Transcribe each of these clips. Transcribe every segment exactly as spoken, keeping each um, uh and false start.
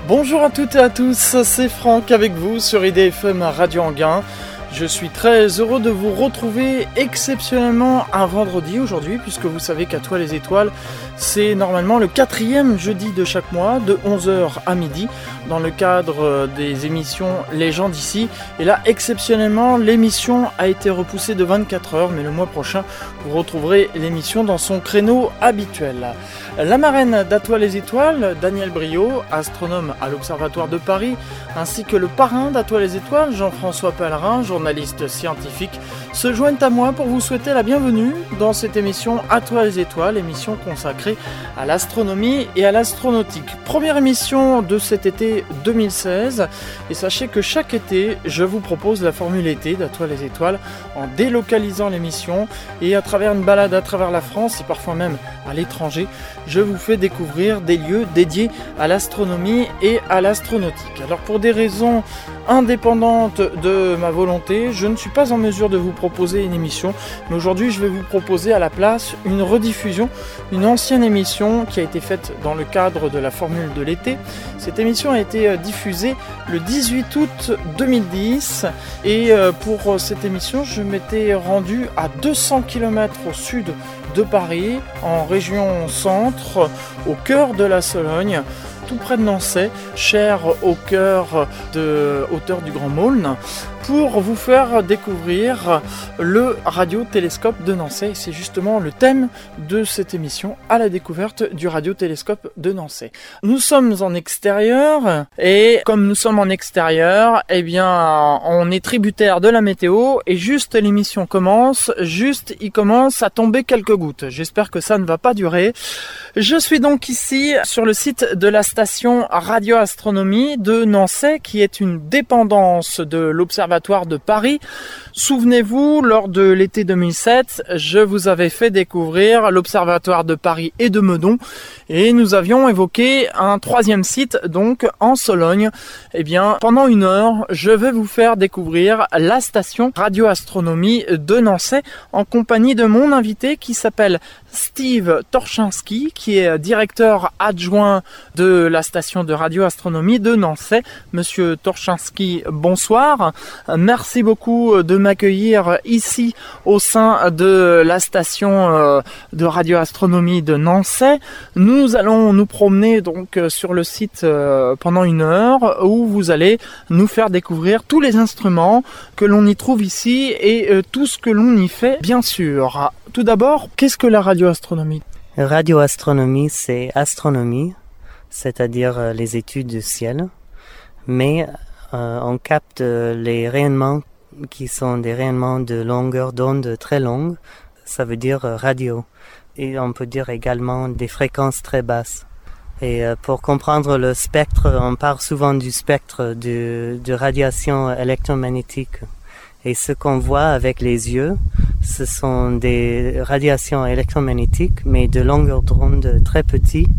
Bonjour à toutes et à tous, c'est Franck avec vous sur I D F M Radio Anguin. Je suis très heureux de vous retrouver exceptionnellement un vendredi aujourd'hui, puisque vous savez qu'à Toi les étoiles, c'est normalement le quatrième jeudi de chaque mois, de onze heures à midi, dans le cadre des émissions Les gens d'ici. Et là, exceptionnellement, l'émission a été repoussée de vingt-quatre heures, mais le mois prochain, vous retrouverez l'émission dans son créneau habituel. La marraine d'À Toi les étoiles, Daniel Briot, astronome à l'Observatoire de Paris, ainsi que le parrain d'À Toi les étoiles, Jean-François Pellerin, journaliste scientifique, se joignent à moi pour vous souhaiter la bienvenue dans cette émission À Toi les étoiles, émission consacrée à l'astronomie et à l'astronautique. Première émission de cet été deux mille seize, et sachez que chaque été, je vous propose la formule été d'À Toi les étoiles en délocalisant l'émission et à travers une balade à travers la France et parfois même à l'étranger, je vous fais découvrir des lieux dédiés à l'astronomie et à l'astronautique. Alors pour des raisons indépendantes de ma volonté, je ne suis pas en mesure de vous proposer une émission, mais aujourd'hui je vais vous proposer à la place une rediffusion, une ancienne émission qui a été faite dans le cadre de la formule de l'été. Cette émission a été diffusée le dix-huit août deux mille dix et pour cette émission je m'étais rendu à deux cents kilomètres au sud de Paris, en région centre, au cœur de la Sologne, tout près de Nancy, cher au cœur de hauteur du Grand Maulne, pour vous faire découvrir le radiotélescope de Nancy. C'est justement le thème de cette émission, à la découverte du radiotélescope de Nancy. Nous sommes en extérieur et comme nous sommes en extérieur, eh bien, on est tributaire de la météo et juste l'émission commence, juste il commence à tomber quelques gouttes. J'espère que ça ne va pas durer. Je suis donc ici sur le site de la station radioastronomie de Nancy, qui est une dépendance de l'Observatoire de Paris. Souvenez-vous, lors de l'été deux mille sept, je vous avais fait découvrir l'Observatoire de Paris et de Meudon et nous avions évoqué un troisième site, donc en Sologne. Eh bien, pendant une heure, je vais vous faire découvrir la station radioastronomie de Nancy en compagnie de mon invité qui s'appelle Steve Torczynski, qui est directeur adjoint de la station de radioastronomie de Nancy. Monsieur Torczynski, bonsoir. Merci beaucoup de m'accueillir ici au sein de la station de radioastronomie de Nancy. Nous allons nous promener donc sur le site pendant une heure où vous allez nous faire découvrir tous les instruments que l'on y trouve ici et tout ce que l'on y fait, bien sûr. Tout d'abord, qu'est-ce que la radioastronomie ? Radioastronomie, c'est astronomie, c'est-à-dire les études du ciel, mais euh, on capte les rayonnements qui sont des rayonnements de longueur d'onde très longue, ça veut dire radio, et on peut dire également des fréquences très basses. Et euh, pour comprendre le spectre, on parle souvent du spectre de, de radiation électromagnétique. Et ce qu'on voit avec les yeux, ce sont des radiations électromagnétiques, mais de longueur d'onde très petites,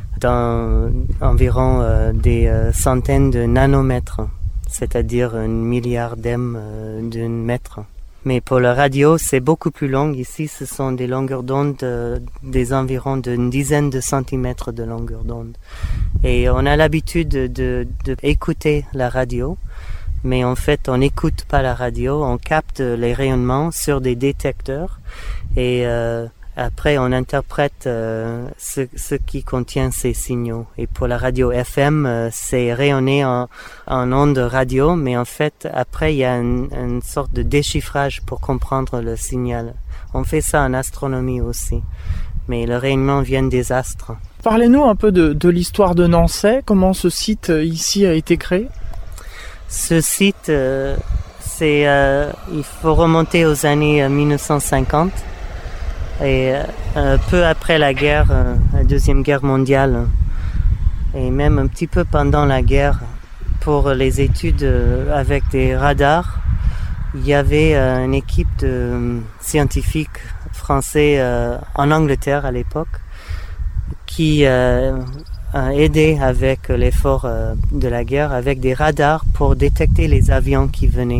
dans environ euh, des euh, centaines de nanomètres, c'est-à-dire un milliardième euh, d'un mètre. Mais pour la radio, c'est beaucoup plus long. Ici, ce sont des longueurs d'onde euh, des environs d'une dizaine de centimètres de longueur d'onde. Et on a l'habitude de, de, de écouter la radio. Mais en fait, on n'écoute pas la radio, on capte les rayonnements sur des détecteurs et euh, après on interprète euh, ce, ce qui contient ces signaux. Et pour la radio F M, euh, c'est rayonné en, en ondes radio, mais en fait, après, il y a une, une sorte de déchiffrage pour comprendre le signal. On fait ça en astronomie aussi, mais le rayonnement vient des astres. Parlez-nous un peu de, de l'histoire de Nancy, comment ce site ici a été créé ? Ce site, euh, c'est, euh, il faut remonter aux années euh, mille neuf cent cinquante et euh, peu après la guerre, euh, la deuxième guerre mondiale, et même un petit peu pendant la guerre, pour les études euh, avec des radars, il y avait euh, une équipe de euh, scientifiques français euh, en Angleterre à l'époque qui euh, aider avec l'effort euh, de la guerre, avec des radars pour détecter les avions qui venaient.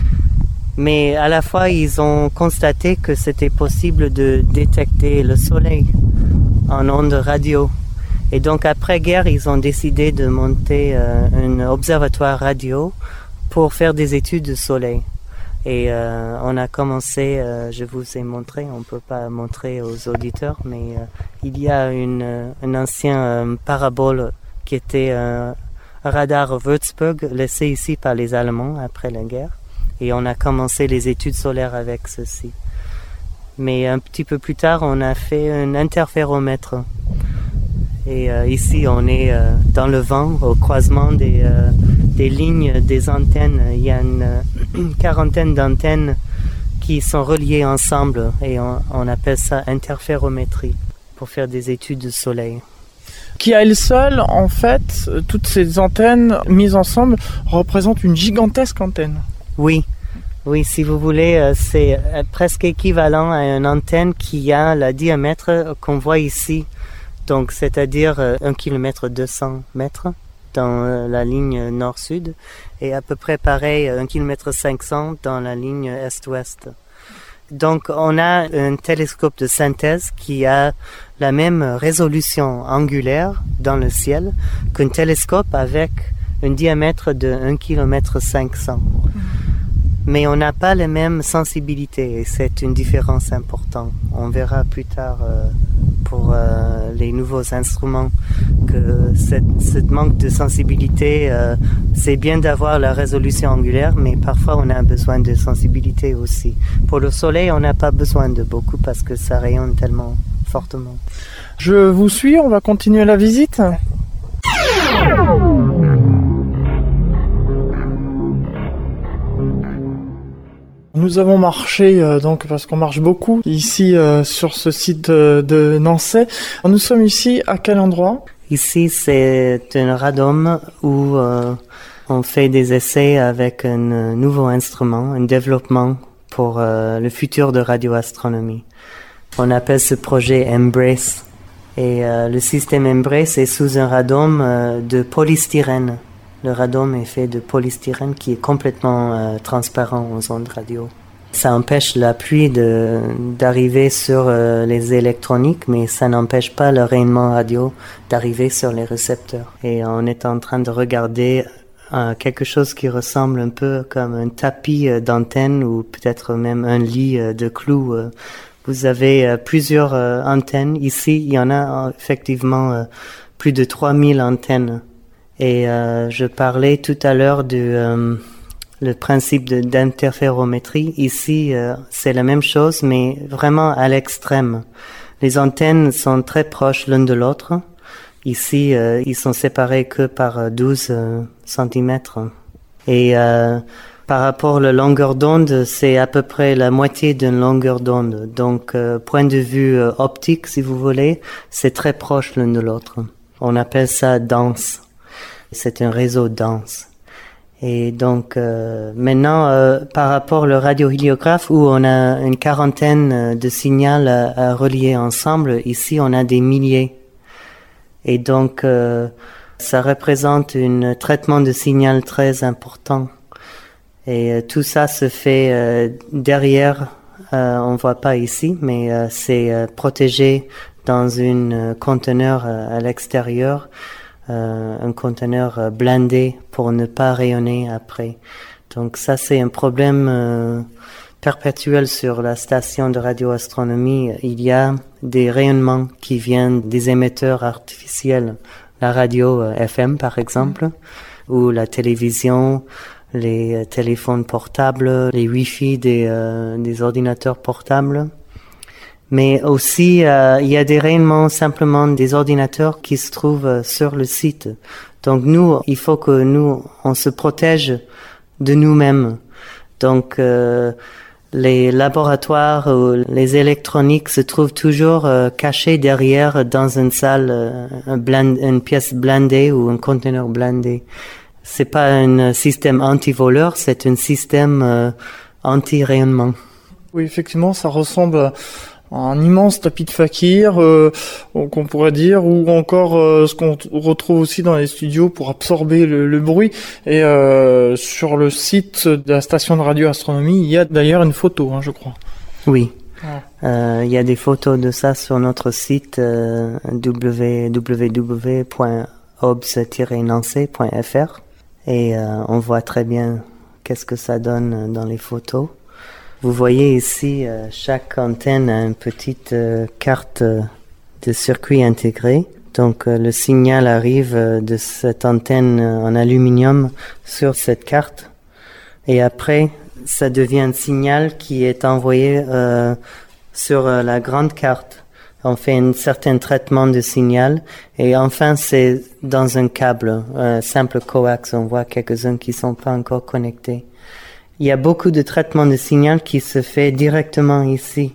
Mais à la fois, ils ont constaté que c'était possible de détecter le soleil en ondes radio. Et donc après-guerre, ils ont décidé de monter euh, un observatoire radio pour faire des études de soleil. Et euh, on a commencé, euh, je vous ai montré, on ne peut pas montrer aux auditeurs, mais euh, il y a une, un ancien euh, parabole qui était un radar Würzburg laissé ici par les Allemands après la guerre. Et on a commencé les études solaires avec ceci. Mais un petit peu plus tard, on a fait un interféromètre. Et euh, ici, on est euh, dans le vent, au croisement des, euh, des lignes, des antennes. Il y a une, une quarantaine d'antennes qui sont reliées ensemble et on, on appelle ça interférométrie pour faire des études du soleil. Qui à elle seule, en fait, toutes ces antennes mises ensemble représentent une gigantesque antenne. Oui, oui, si vous voulez, c'est presque équivalent à une antenne qui a le diamètre qu'on voit ici. Donc, c'est-à-dire un kilomètre deux cents mètres dans la ligne nord-sud et à peu près pareil, un kilomètre cinq cents dans la ligne est-ouest. Donc, on a un télescope de synthèse qui a la même résolution angulaire dans le ciel qu'un télescope avec un diamètre de un kilomètre cinq cents. Mais on n'a pas la même sensibilité et c'est une différence importante. On verra plus tard euh, pour euh, les nouveaux instruments que cette, cette manque de sensibilité, euh, c'est bien d'avoir la résolution angulaire, mais parfois on a besoin de sensibilité aussi. Pour le soleil, on n'a pas besoin de beaucoup parce que ça rayonne tellement fortement. Je vous suis, on va continuer la visite. Nous avons marché, euh, donc parce qu'on marche beaucoup, ici euh, sur ce site euh, de Nançay. Nous sommes ici à quel endroit ? Ici, c'est un radome où euh, on fait des essais avec un nouveau instrument, un développement pour euh, le futur de radioastronomie. On appelle ce projet EMBRACE. Et euh, le système EMBRACE est sous un radome euh, de polystyrène. Le radome est fait de polystyrène qui est complètement euh, transparent aux ondes radio. Ça empêche la pluie de, d'arriver sur euh, les électroniques, mais ça n'empêche pas le rayonnement radio d'arriver sur les récepteurs. Et on est en train de regarder euh, quelque chose qui ressemble un peu comme un tapis euh, d'antenne ou peut-être même un lit euh, de clous. Euh. Vous avez euh, plusieurs euh, antennes. Ici, il y en a euh, effectivement euh, plus de trois mille antennes. Et euh, je parlais tout à l'heure du euh, le principe de, d'interférométrie. Ici, euh, c'est la même chose, mais vraiment à l'extrême. Les antennes sont très proches l'une de l'autre. Ici, euh, ils sont séparés que par douze euh, centimètres. Et euh, par rapport à la longueur d'onde, c'est à peu près la moitié d'une longueur d'onde. Donc, euh, point de vue euh, optique, si vous voulez, c'est très proche l'une de l'autre. On appelle ça dense. C'est un réseau dense. Et donc, euh, maintenant, euh, par rapport au radiohéliographe, où on a une quarantaine de signaux à, à relier ensemble, ici, on a des milliers. Et donc, euh, ça représente un traitement de signal très important. Et euh, tout ça se fait euh, derrière, euh, on voit pas ici, mais euh, c'est euh, protégé dans un euh, conteneur euh, à l'extérieur. Euh, un conteneur blindé pour ne pas rayonner après. Donc ça, c'est un problème euh, perpétuel sur la station de radioastronomie. Il y a des rayonnements qui viennent des émetteurs artificiels, la radio euh, F M par exemple, mmh. ou la télévision, les euh, téléphones portables, les Wi-Fi des, euh, des ordinateurs portables. Mais aussi, euh, il y a des rayonnements simplement des ordinateurs qui se trouvent euh, sur le site. Donc nous, il faut que nous, on se protège de nous-mêmes. Donc euh, les laboratoires ou les électroniques se trouvent toujours euh, cachés derrière dans une salle, euh, un blind, une pièce blindée ou un conteneur blindé. C'est pas un système anti-voleur, c'est un système euh, anti-rayonnement. Oui, effectivement, ça ressemble à un immense tapis de fakir, euh, qu'on pourrait dire, ou encore euh, ce qu'on retrouve aussi dans les studios pour absorber le, le bruit. Et euh, sur le site de la station de radioastronomie, il y a d'ailleurs une photo, hein, je crois. Oui, Ouais. Euh, il y a des photos de ça sur notre site euh, w w w point obs tiret nancy point f r et euh, on voit très bien qu'est-ce que ça donne dans les photos. Vous voyez ici, euh, chaque antenne a une petite euh, carte euh, de circuit intégré. Donc euh, le signal arrive euh, de cette antenne euh, en aluminium sur cette carte. Et après, ça devient un signal qui est envoyé euh, sur euh, la grande carte. On fait un certain traitement de signal. Et enfin, c'est dans un câble, un simple coax. On voit quelques-uns qui sont pas encore connectés. Il y a beaucoup de traitements de signal qui se fait directement ici.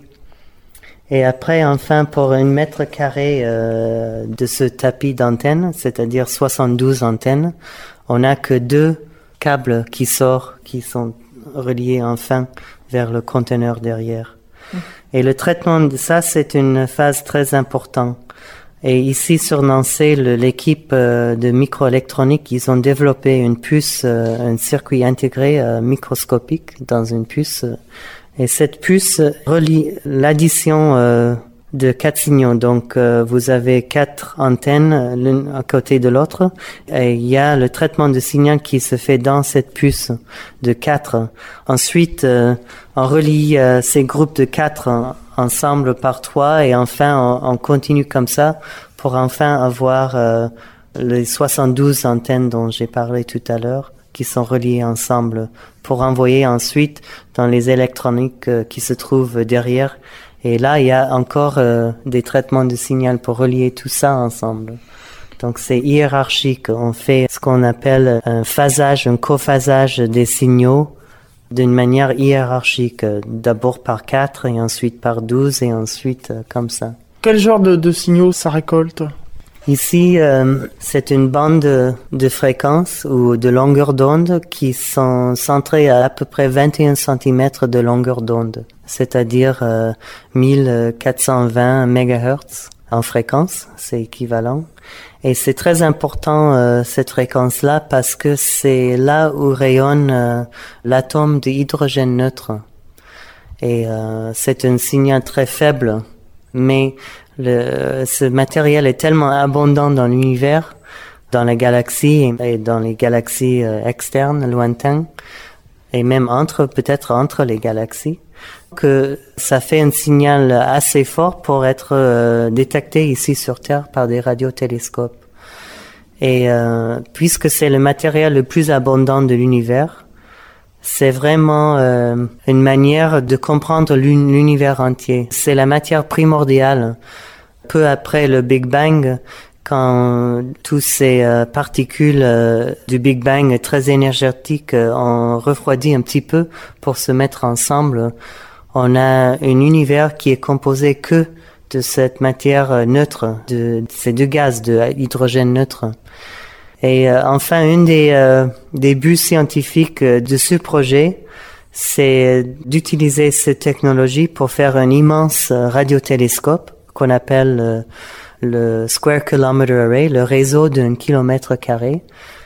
Et après, enfin, pour un mètre carré euh, de ce tapis d'antenne, c'est-à-dire soixante-douze antennes, on n'a que deux câbles qui sortent, qui sont reliés enfin vers le conteneur derrière. Mmh. Et le traitement de ça, c'est une phase très importante. Et ici, sur Nancy, le, l'équipe euh, de microélectronique, ils ont développé une puce, euh, un circuit intégré euh, microscopique dans une puce. Euh, et cette puce relie l'addition euh, de quatre signaux. Donc, euh, vous avez quatre antennes l'une à côté de l'autre. Et il y a le traitement de signal qui se fait dans cette puce de quatre. Ensuite, euh, on relie euh, ces groupes de quatre ensemble par trois et enfin on, on continue comme ça pour enfin avoir euh, les soixante-douze antennes dont j'ai parlé tout à l'heure qui sont reliées ensemble pour envoyer ensuite dans les électroniques euh, qui se trouvent derrière. Et là, il y a encore euh, des traitements de signal pour relier tout ça ensemble. Donc c'est hiérarchique. On fait ce qu'on appelle un phasage, un cophasage des signaux d'une manière hiérarchique, d'abord par quatre et ensuite par douze et ensuite euh, comme ça. Quel genre de, de signaux ça récolte? Ici, euh, c'est une bande de, de fréquences ou de longueur d'onde qui sont centrées à à peu près vingt et un centimètres de longueur d'onde, c'est-à-dire euh, mille quatre cent vingt mégahertz en fréquence, c'est équivalent. Et c'est très important euh, cette fréquence-là parce que c'est là où rayonne euh, l'atome d'hydrogène neutre. Et euh, c'est un signal très faible, mais le, ce matériel est tellement abondant dans l'univers, dans la galaxie et dans les galaxies euh, externes, lointaines, et même entre, peut-être entre les galaxies, que ça fait un signal assez fort pour être euh, détecté ici sur Terre par des radiotélescopes. Et euh, puisque c'est le matériel le plus abondant de l'univers, c'est vraiment euh, une manière de comprendre l'univers entier. C'est la matière primordiale. Peu après le Big Bang, quand toutes ces euh, particules euh, du Big Bang très énergétiques euh, ont refroidi un petit peu pour se mettre ensemble, on a un univers qui est composé que de cette matière neutre, de ces deux gaz de hydrogène neutre. Et euh, enfin, une des, euh, des buts scientifiques de ce projet, c'est d'utiliser cette technologie pour faire un immense radiotélescope qu'on appelle euh, le Square Kilometer Array, le réseau d'un kilomètre carré.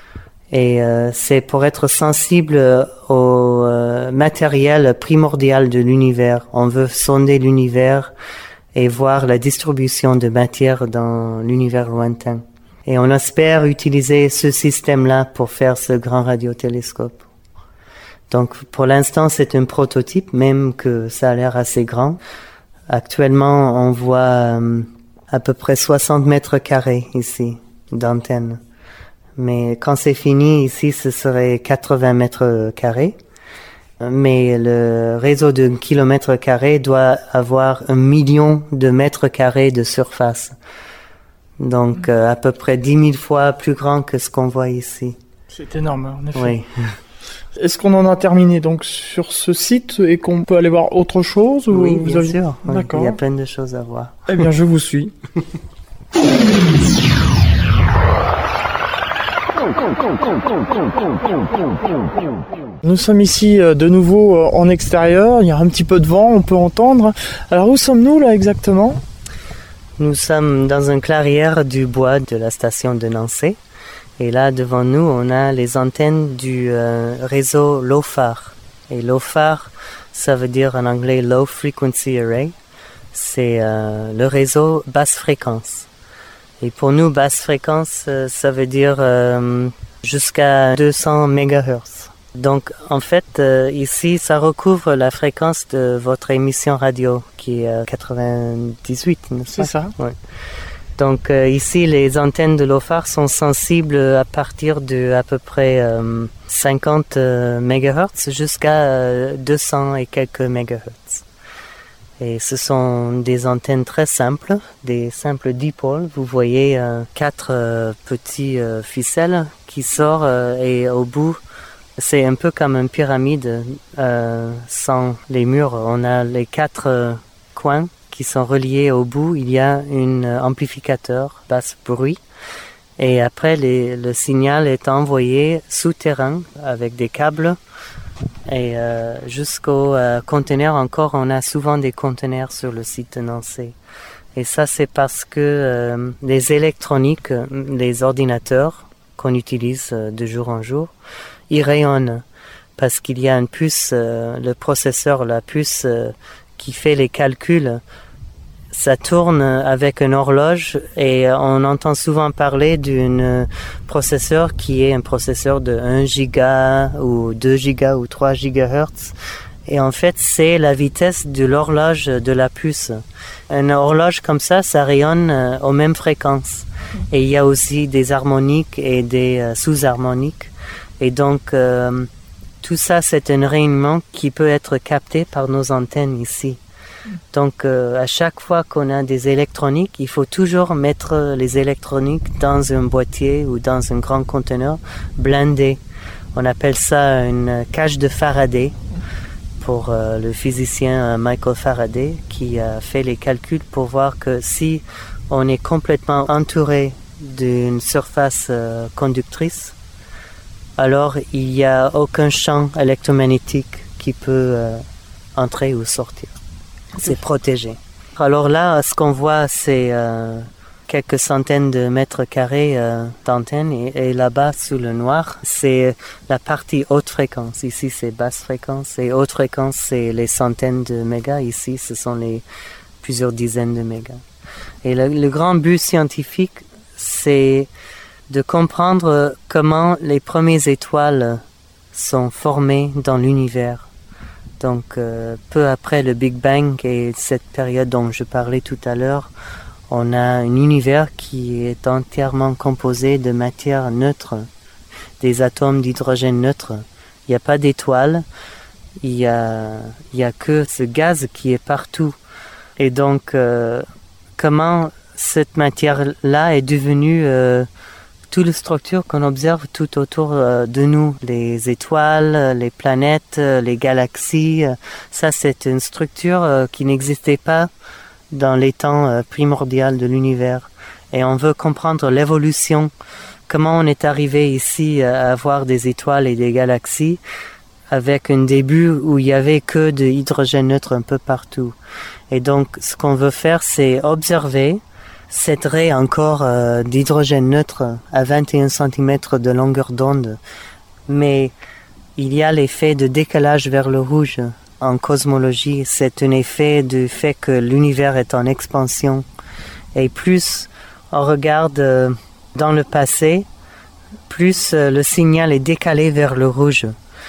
Et euh, c'est pour être sensible au euh, matériel primordial de l'univers. On veut sonder l'univers et voir la distribution de matière dans l'univers lointain. Et on espère utiliser ce système-là pour faire ce grand radiotélescope. Donc pour l'instant, c'est un prototype, même que ça a l'air assez grand. Actuellement, on voit euh, à peu près soixante mètres carrés ici d'antenne. Mais quand c'est fini, ici, ce serait quatre-vingts mètres carrés. Mais le réseau d'un kilomètre carré doit avoir un million de mètres carrés de surface. Donc, euh, à peu près dix mille fois plus grand que ce qu'on voit ici. C'est énorme, en effet. Oui. Est-ce qu'on en a terminé donc sur ce site et qu'on peut aller voir autre chose ou Oui, vous bien avez... sûr. Oui, D'accord. il y a plein de choses à voir. Eh bien, je vous suis. Nous sommes ici de nouveau en extérieur, il y a un petit peu de vent, on peut entendre. Alors où sommes-nous là exactement? Nous sommes dans une clairière du bois de la station de Nancy. Et là, devant nous, on a les antennes du euh, réseau LOFAR. Et LOFAR, ça veut dire en anglais Low Frequency Array. C'est euh, le réseau basse fréquence. Et pour nous, basse fréquence, euh, ça veut dire euh, jusqu'à deux cents mégahertz. Donc, en fait, euh, ici, ça recouvre la fréquence de votre émission radio, qui est euh, quatre-vingt-dix-huit, n'est-ce pas? C'est ça. Ouais. Donc, euh, ici, les antennes de LoFar sont sensibles à partir de à peu près euh, cinquante euh, mégahertz jusqu'à euh, deux cents et quelques mégahertz. Et ce sont des antennes très simples, des simples dipôles. Vous voyez euh, quatre euh, petits euh, ficelles qui sortent euh, et au bout, c'est un peu comme une pyramide euh, sans les murs. On a les quatre euh, coins qui sont reliés au bout. Il y a un euh, amplificateur basse bruit. Et après, les, le signal est envoyé souterrain avec des câbles. Et euh, jusqu'au euh, conteneur encore, on a souvent des conteneurs sur le site de Nancy. Et ça, c'est parce que euh, les électroniques, les ordinateurs qu'on utilise euh, de jour en jour, ils rayonnent. Parce qu'il y a une puce, euh, le processeur, la puce euh, qui fait les calculs, ça tourne avec une horloge et on entend souvent parler d'un processeur qui est un processeur de un giga ou deux giga ou trois gigahertz. Et en fait, c'est la vitesse de l'horloge de la puce. Une horloge comme ça, ça rayonne aux mêmes fréquences. Et il y a aussi des harmoniques et des sous-harmoniques. Et donc, euh, tout ça, c'est un rayonnement qui peut être capté par nos antennes ici. Donc, euh, à chaque fois qu'on a des électroniques, il faut toujours mettre les électroniques dans un boîtier ou dans un grand conteneur blindé. On appelle ça une cage de Faraday pour euh, le physicien Michael Faraday qui a fait les calculs pour voir que si on est complètement entouré d'une surface euh, conductrice, alors il n'y a aucun champ électromagnétique qui peut euh, entrer ou sortir. C'est protégé. Alors là, ce qu'on voit, c'est euh, quelques centaines de mètres carrés euh, d'antenne et, et là-bas, sous le noir, c'est la partie haute fréquence. Ici, c'est basse fréquence et haute fréquence, c'est les centaines de mégas. Ici, ce sont les plusieurs dizaines de mégas. Et le, le grand but scientifique, c'est de comprendre comment les premières étoiles sont formées dans l'univers. Donc, euh, peu après le Big Bang et cette période dont je parlais tout à l'heure, on a un univers qui est entièrement composé de matière neutre, des atomes d'hydrogène neutre. Il n'y a pas d'étoiles, il y a, il y a que ce gaz qui est partout. Et donc, euh, comment cette matière-là est devenue euh, toute la structure qu'on observe tout autour euh, de nous, les étoiles, les planètes, les galaxies, euh, ça c'est une structure euh, qui n'existait pas dans les temps euh, primordiaux de l'univers. Et on veut comprendre l'évolution, comment on est arrivé ici à avoir des étoiles et des galaxies avec un début où il y avait que de l'hydrogène neutre un peu partout. Et donc ce qu'on veut faire, c'est observer cette raie encore euh, d'hydrogène neutre à vingt et un centimètres de longueur d'onde. Mais il y a l'effet de décalage vers le rouge. En cosmologie, c'est un effet du fait que l'univers est en expansion. Et plus on regarde euh, dans le passé, plus euh, le signal est décalé vers le rouge.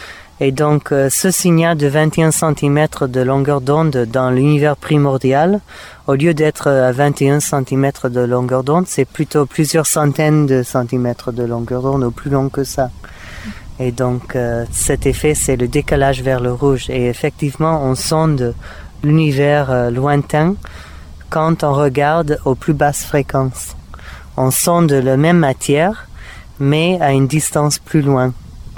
Et donc, euh, ce signal de vingt et un centimètres de longueur d'onde dans l'univers primordial, au lieu d'être à vingt et un centimètres de longueur d'onde, c'est plutôt plusieurs centaines de centimètres de longueur d'onde, ou plus long que ça. Et donc, euh, cet effet, c'est le décalage vers le rouge. Et effectivement, on sonde l'univers euh, lointain quand on regarde aux plus basses fréquences. On sonde la même matière, mais à une distance plus loin.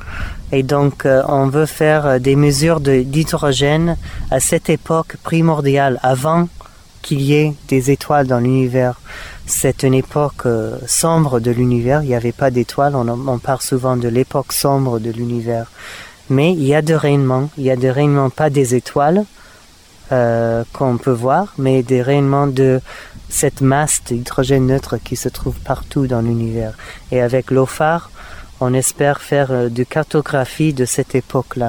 Et donc, euh, on veut faire des mesures de, d'hydrogène à cette époque primordiale, avant qu'il y ait des étoiles dans l'univers. C'est une époque euh, sombre de l'univers. Il n'y avait pas d'étoiles. On, on parle souvent de l'époque sombre de l'univers. Mais il y a des rayonnements. Il y a des rayonnements, pas des étoiles euh, qu'on peut voir, mais des rayonnements de cette masse d'hydrogène neutre qui se trouve partout dans l'univers. Et avec LoFar, on espère faire euh, de cartographie de cette époque-là.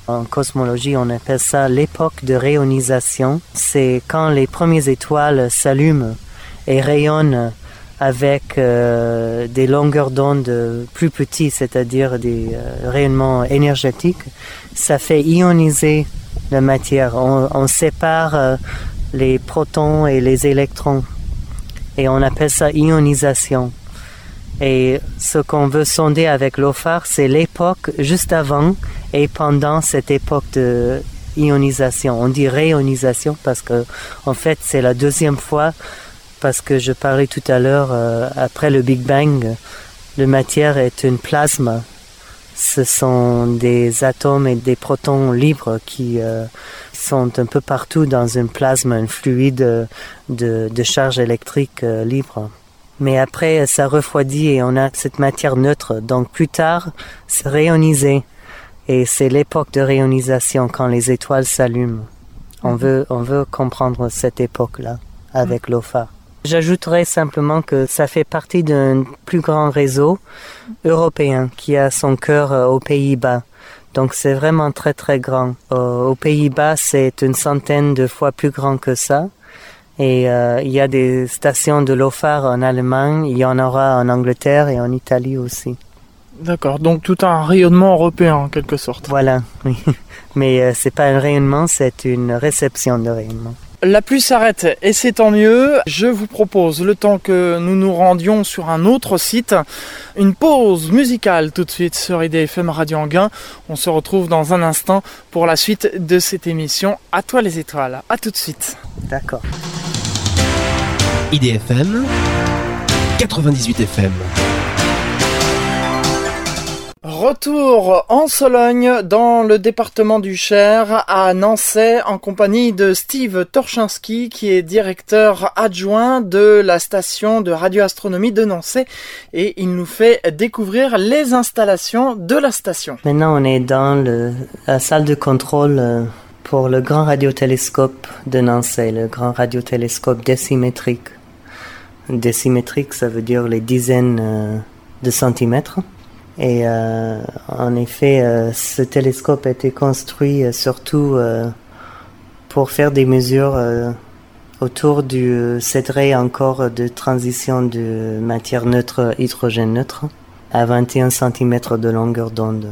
En cosmologie, on appelle ça l'époque de réionisation. C'est quand les premières étoiles s'allument et rayonnent avec euh, des longueurs d'onde plus petites, c'est-à-dire des euh, rayonnements énergétiques. Ça fait ioniser la matière. On, on sépare euh, les protons et les électrons et on appelle ça ionisation. Et ce qu'on veut sonder avec l'O F A R, c'est l'époque juste avant et pendant cette époque de ionisation. On dit réionisation parce que, en fait, c'est la deuxième fois, parce que je parlais tout à l'heure, euh, après le Big Bang, la matière est une plasma. Ce sont des atomes et des protons libres qui euh, sont un peu partout dans un plasma, un fluide de, de charge électrique euh, libre. Mais après, ça refroidit et on a cette matière neutre. Donc plus tard, c'est réionisé. Et c'est l'époque de réionisation quand les étoiles s'allument. On mmh. veut, on veut comprendre cette époque-là avec mmh. l'O F A R. J'ajouterais simplement que ça fait partie d'un plus grand réseau européen qui a son cœur aux Pays-Bas. Donc c'est vraiment très très grand. Aux Pays-Bas, c'est une centaine de fois plus grand que ça. Et euh, il y a des stations de l'O F A R en Allemagne, il y en aura en Angleterre et en Italie aussi. D'accord, donc tout un rayonnement européen en quelque sorte. Voilà, oui. Mais euh, c'est pas un rayonnement, c'est une réception de rayonnement. La pluie s'arrête et c'est tant mieux. Je vous propose, le temps que nous nous rendions sur un autre site, une pause musicale tout de suite sur I D F M Radio Anguin. On se retrouve dans un instant pour la suite de cette émission À toi les étoiles. À tout de suite. D'accord. I D F M quatre-vingt-dix-huit F M. Retour en Sologne, dans le département du Cher, à Nançay, en compagnie de Steve Torchinski, qui est directeur adjoint de la station de radioastronomie de Nançay, et il nous fait découvrir les installations de la station. Maintenant, on est dans le, la salle de contrôle pour le grand radiotélescope de Nançay, le grand radiotélescope décimétrique. Décimétrique, ça veut dire les dizaines de centimètres. Et euh, en effet, euh, ce télescope a été construit euh, surtout euh, pour faire des mesures euh, autour de euh, cette raie encore de transition de matière neutre hydrogène neutre à vingt et un centimètres de longueur d'onde.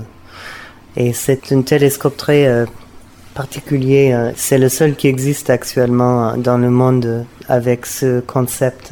Et c'est un télescope très euh, particulier. Euh, c'est le seul qui existe actuellement dans le monde avec ce concept.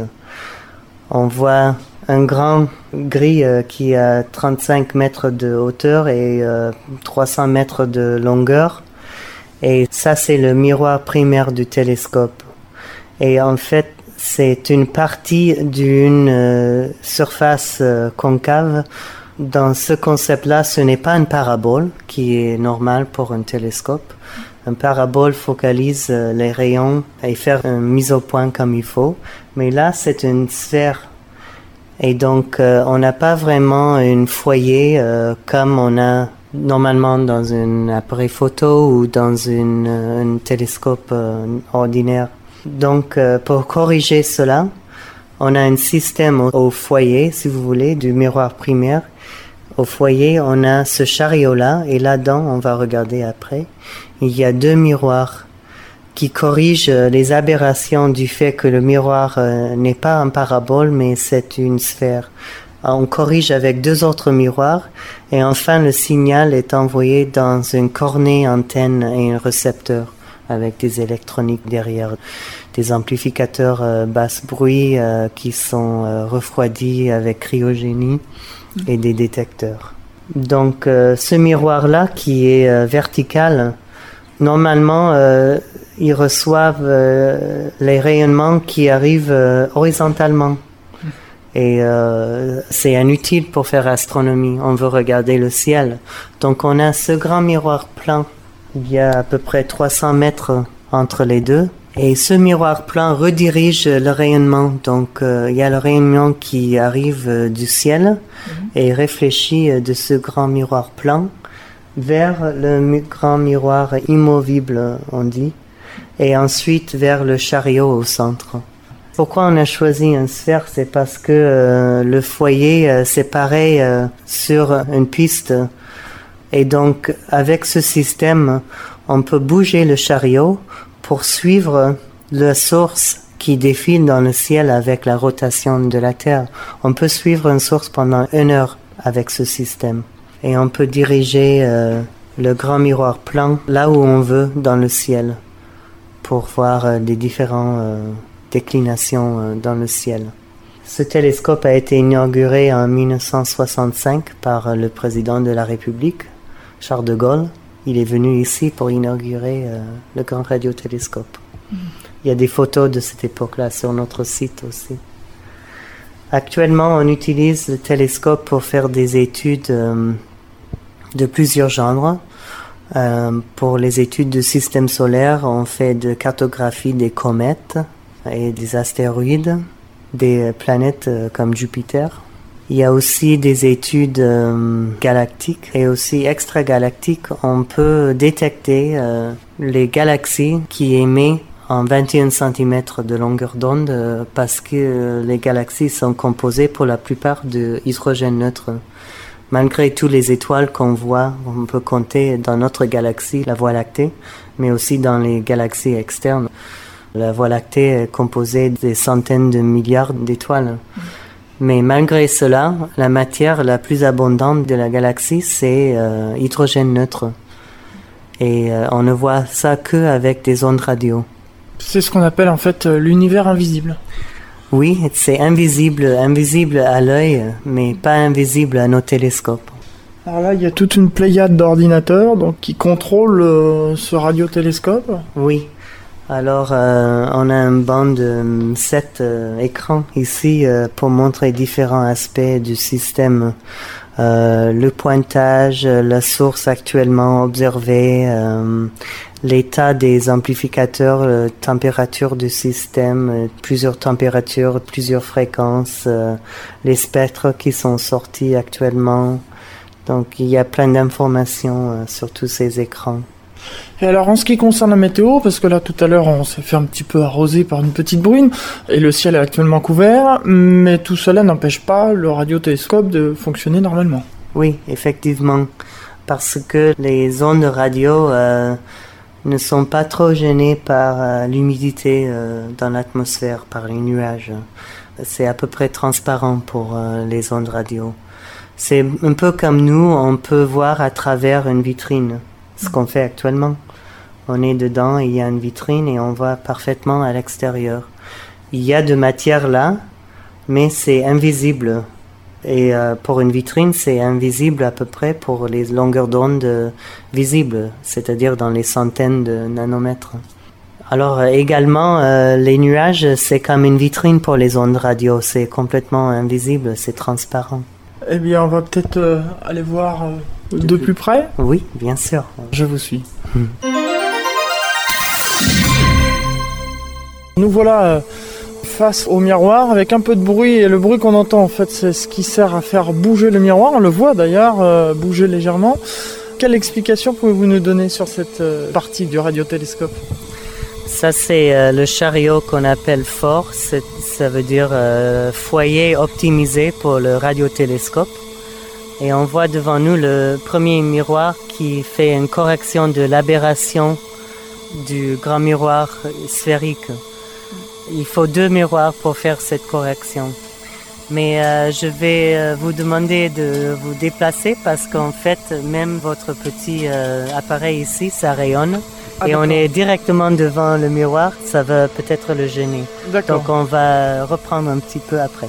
On voit un grand grille euh, qui a trente-cinq mètres de hauteur et euh, trois cents mètres de longueur. Et ça, c'est le miroir primaire du télescope. Et en fait, c'est une partie d'une euh, surface euh, concave. Dans ce concept-là, ce n'est pas une parabole qui est normale pour un télescope. Un parabole focalise euh, les rayons et fait une mise au point comme il faut. Mais là, c'est une sphère. Et donc, euh, on n'a pas vraiment un foyer euh, comme on a normalement dans un appareil photo ou dans une, un télescope euh, ordinaire. Donc, euh, pour corriger cela, on a un système au, au foyer, si vous voulez, du miroir primaire. Au foyer, on a ce chariot-là, et là-dedans, on va regarder après, il y a deux miroirs qui corrige les aberrations du fait que le miroir euh, n'est pas un parabole, mais c'est une sphère. On corrige avec deux autres miroirs, et enfin le signal est envoyé dans une cornée antenne et un récepteur avec des électroniques derrière, des amplificateurs euh, basse bruit euh, qui sont euh, refroidis avec cryogénie et des détecteurs. Donc euh, ce miroir-là qui est euh, vertical, normalement, euh, ils reçoivent euh, les rayonnements qui arrivent euh, horizontalement. Et euh, c'est inutile pour faire astronomie. On veut regarder le ciel. Donc on a ce grand miroir plan. Il y a à peu près trois cents mètres entre les deux. Et ce miroir plan redirige le rayonnement. Donc euh, il y a le rayonnement qui arrive euh, du ciel mmh. et réfléchit euh, de ce grand miroir plan vers le mi- grand miroir immovible, on dit, et ensuite vers le chariot au centre. Pourquoi on a choisi une sphère? C'est parce que euh, le foyer, euh, c'est pareil euh, sur une piste. Et donc, avec ce système, on peut bouger le chariot pour suivre la source qui défile dans le ciel avec la rotation de la Terre. On peut suivre une source pendant une heure avec ce système. Et on peut diriger euh, le grand miroir plan là où on veut dans le ciel pour voir euh, les différentes euh, déclinations euh, dans le ciel. Ce télescope a été inauguré en dix-neuf cent soixante-cinq par euh, le président de la République, Charles de Gaulle. Il est venu ici pour inaugurer euh, le grand radiotélescope. Mmh. Il y a des photos de cette époque-là sur notre site aussi. Actuellement, on utilise le télescope pour faire des études euh, de plusieurs genres. Euh, pour les études du système solaire, on fait de cartographie des comètes et des astéroïdes, des planètes euh, comme Jupiter. Il y a aussi des études euh, galactiques et aussi extragalactiques. On peut détecter euh, les galaxies qui émettent en vingt et un centimètres de longueur d'onde euh, parce que euh, les galaxies sont composées pour la plupart de hydrogène neutre. Malgré toutes les étoiles qu'on voit, on peut compter dans notre galaxie, la Voie lactée, mais aussi dans les galaxies externes. La Voie lactée est composée des centaines de milliards d'étoiles. Mais malgré cela, la matière la plus abondante de la galaxie, c'est euh, hydrogène neutre. Et euh, on ne voit ça qu'avec des ondes radio. C'est ce qu'on appelle en fait l'univers invisible. Oui, c'est invisible, invisible à l'œil, mais pas invisible à nos télescopes. Alors là, il y a toute une pléiade d'ordinateurs donc, qui contrôlent euh, ce radiotélescope. Oui. Alors, euh, on a un banc de sept euh, écrans ici euh, pour montrer différents aspects du système. Euh, le pointage, la source actuellement observée, euh, l'état des amplificateurs, la température du système, euh, plusieurs températures, plusieurs fréquences, euh, les spectres qui sont sortis actuellement. Donc, il y a plein d'informations euh, sur tous ces écrans. Et alors en ce qui concerne la météo, parce que là tout à l'heure on s'est fait un petit peu arroser par une petite bruine, et le ciel est actuellement couvert, mais tout cela n'empêche pas le radiotélescope de fonctionner normalement. Oui, effectivement, parce que les ondes radio euh, ne sont pas trop gênées par euh, l'humidité euh, dans l'atmosphère, par les nuages. C'est à peu près transparent pour euh, les ondes radio. C'est un peu comme nous, on peut voir à travers une vitrine. Ce qu'on fait actuellement. On est dedans, il y a une vitrine et on voit parfaitement à l'extérieur. Il y a de matière là, mais c'est invisible. Et euh, pour une vitrine, c'est invisible à peu près pour les longueurs d'onde euh, visibles, c'est-à-dire dans les centaines de nanomètres. Alors euh, également, euh, les nuages, c'est comme une vitrine pour les ondes radio. C'est complètement invisible, c'est transparent. Eh bien, on va peut-être euh, aller voir... Euh... De, de plus près ? Oui, bien sûr. Je vous suis. Hmm. Nous voilà euh, face au miroir avec un peu de bruit, et le bruit qu'on entend en fait c'est ce qui sert à faire bouger le miroir. On le voit d'ailleurs euh, bouger légèrement. Quelle explication pouvez-vous nous donner sur cette euh, partie du radiotélescope ? Ça c'est euh, le chariot qu'on appelle FOR, c'est, ça veut dire euh, foyer optimisé pour le radiotélescope. Et on voit devant nous le premier miroir qui fait une correction de l'aberration du grand miroir sphérique. Il faut deux miroirs pour faire cette correction. Mais euh, je vais euh, vous demander de vous déplacer parce qu'en fait, même votre petit euh, appareil ici, ça rayonne. Ah, et d'accord. On est directement devant le miroir, ça va peut-être le gêner. D'accord. Donc on va reprendre un petit peu après.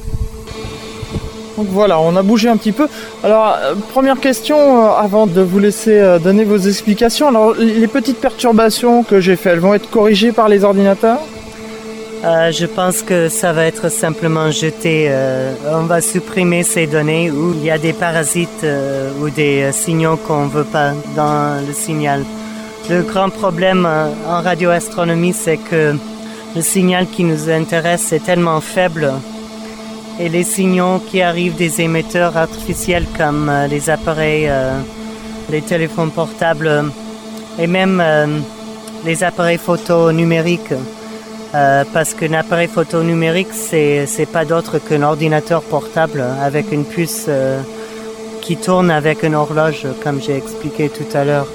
Donc voilà, on a bougé un petit peu. Alors, euh, première question, euh, avant de vous laisser euh, donner vos explications. Alors, les petites perturbations que j'ai faites, elles vont être corrigées par les ordinateurs ? euh, Je pense que ça va être simplement jeté. Euh, on va supprimer ces données où il y a des parasites euh, ou des euh, signaux qu'on ne veut pas dans le signal. Le grand problème euh, en radioastronomie, c'est que le signal qui nous intéresse est tellement faible. Et les signaux qui arrivent des émetteurs artificiels comme euh, les appareils, euh, les téléphones portables euh, et même euh, les appareils photo numériques. Euh, parce qu'un appareil photo numérique, c'est, c'est pas d'autre qu'un ordinateur portable avec une puce euh, qui tourne avec une horloge, comme j'ai expliqué tout à l'heure.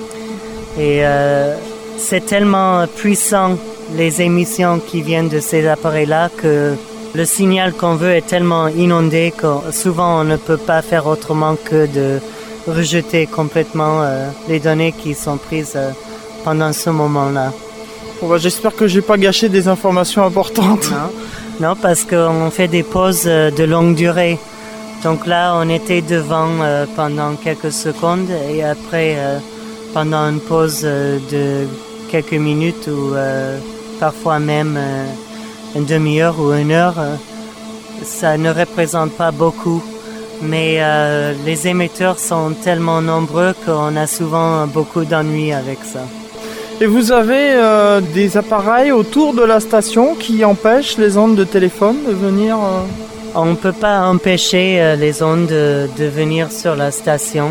Et euh, c'est tellement puissant, les émissions qui viennent de ces appareils-là, que le signal qu'on veut est tellement inondé que souvent on ne peut pas faire autrement que de rejeter complètement euh, les données qui sont prises euh, pendant ce moment-là. Bon, bah, j'espère que j'ai pas gâché des informations importantes. Non, non, parce qu'on fait des pauses euh, de longue durée. Donc là, on était devant euh, pendant quelques secondes et après, euh, pendant une pause euh, de quelques minutes ou euh, parfois même euh, une demi-heure ou une heure, euh, ça ne représente pas beaucoup. Mais euh, les émetteurs sont tellement nombreux qu'on a souvent beaucoup d'ennuis avec ça. Et vous avez euh, des appareils autour de la station qui empêchent les ondes de téléphone de venir euh... On ne peut pas empêcher euh, les ondes de, de venir sur la station,